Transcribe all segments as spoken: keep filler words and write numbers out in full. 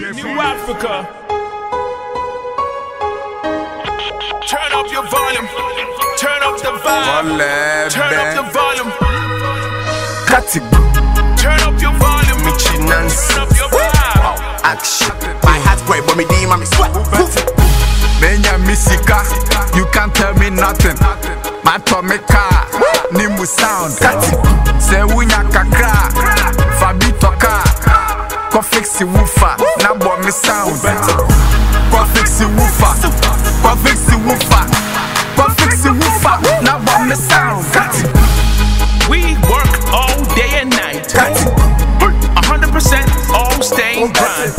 New Africa. Turn up your volume. Turn up the vibe. Turn up the volume. Cut it. Turn up your volume. Turn up your vibe. Action. My heart boy, but me D, mommy sweat. Menya misika, you can't tell me nothing. My tummy car, Nimu sound. Cut it. Say unya kakra, Fabito car. Go fix the woofer, now boy me sound. Go fix the woofer, go fix the woofer, go fix the woofer, now boy me sound. Cut it. We work all day and night. A hundred percent all staying grind.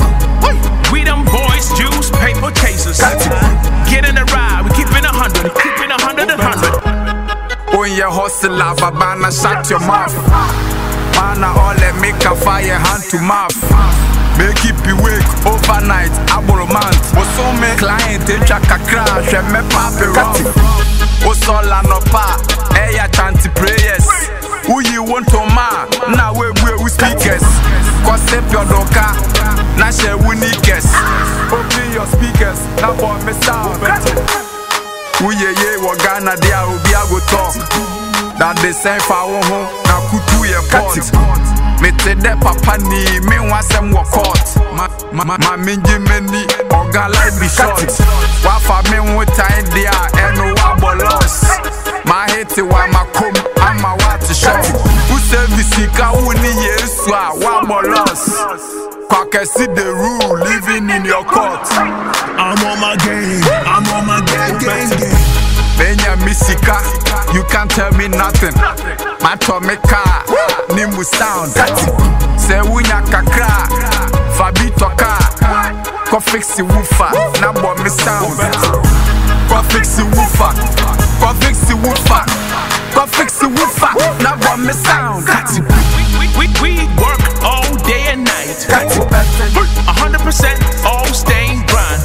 We them boys, Jews, paper chasers. Get in the ride, we keepin' a hundred, keepin' a hundred and hundred. When you hustle, lava banana, shut your mouth. Mana all that make a fire hand to mouth. Make keep you wake overnight, aboro month. Oso me client, they track a crash, and me papi rough. Oso la no pa, eya chanty prayers. Who you want to ma? Now we we speakers. Cause if your doka, na share uniqueness. Open your speakers, now boy me sound. Who ye ye wa Ghana dia obi a go talk. That the same for one home, now kutu ye pot. Me te de papa ni, me want some work out. Ma ma ma minji meni, organ life be short. Wafa me one time dia, and no wabo loss. My hate wa ma come, I'm a water shot. Who service sika uni yeswa, wabo loss. Kwake see the rule, living in your court. I'm on my game, I'm on my game, game, game. Menya misika, you can't tell me nothing. My tummy car, Nimu sound. Say unya kakra, Fabito car. Go fix the woofer, now boy me sound. Go fix the woofer, go fix the woofer, go fix the woofer, now boy me sound. We, we, we work all day and night. A hundred percent all staying grind.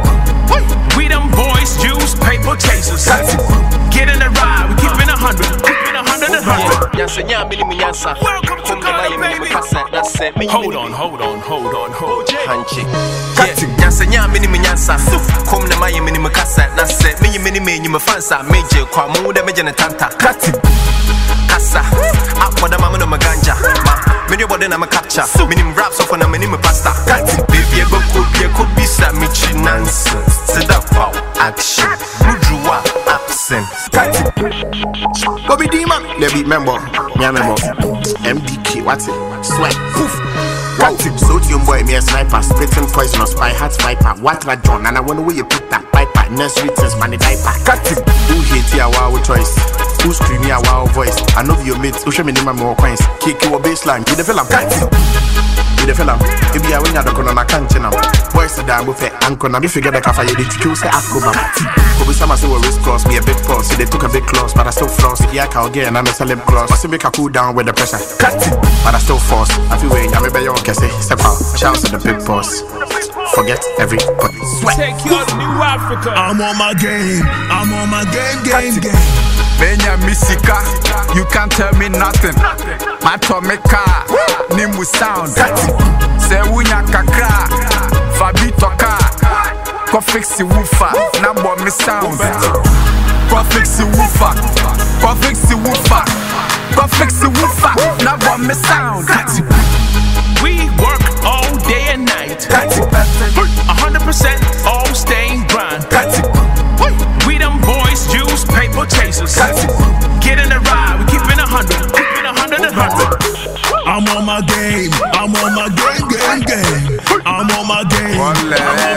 We them boys, Jews, paper chasers. Get in the ride, we keepin' a hundred, keepin' a hundred and hundred. Welcome to Ghana, baby. Hold on, hold on, hold on, hold on. Handshake. Yeah, Yansanya minimum yansa. Come na my minimum cassa. That's it. Me minimum fansa. Major Kwamu, the Major Tanta. Kasa. Up for the mama no maganja. Many body na capture. Minimum raps off on a minimum pasta. Baby, a book could be a could be some Michi nonsense. Sit up, wow, action. Rujua, absent. Go be demon. Let be member. Me a member. M D K, what's it? Sweat. Poof. Wow. So to your boy, me a sniper. Spitting poisonous by heart viper. What I John, and I wonder where you put that piper. Nursery test, money diaper. Cut it. Who hate ya, wow choice? Who scream ya, wow voice? I know your mates. Who show me name more coins? Kick your baseline. You the film. Cut it. You the film. If you are when you're on a can't you know. Boys are down with it. Uncle, now if you get the cafe, you need to choose the Afro. Kobe Sama say we risk cross. Me a big cross. See they took a big cross, but I still floss. Yeah, I'll get another celeb cross. But see make a cool down with the pressure. Cut it. But I still force. I feel way. I'm a better one. Say, step out, shouts to the big boss. Forget everybody. Sweat. Take you to New Africa. I'm on my game, I'm on my game, game, game. Menya misika, you can't tell me nothing. My tummy car, Nimu sound. Say unya kakra, Fabito car. Go fix the woofer, now boy me sound. Go fix the woofer, go fix the woofer, go fix the woofer, now boy me sound. We work all day and night. A hundred percent all staying grind. We them boys, Jews, paper chasers. Get in the ride, we keepin' a hundred, keepin' a hundred and hundred. I'm on my game, I'm on my game, game, game. I'm on my game.